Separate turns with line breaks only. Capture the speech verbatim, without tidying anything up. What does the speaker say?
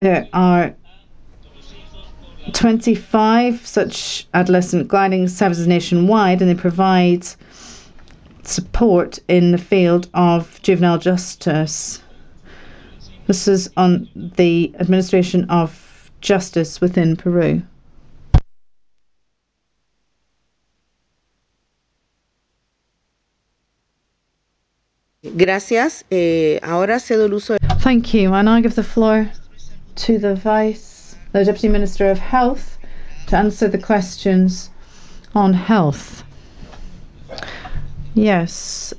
There are twenty-five such adolescent guiding services nationwide, and they provide support in the field of juvenile justice. This is on the administration of justice within Peru.
Gracias. Eh, ahora cedo el uso.
Thank you. I now give the floor to the Vice, the Deputy Minister of Health, to answer the questions on health. Yes,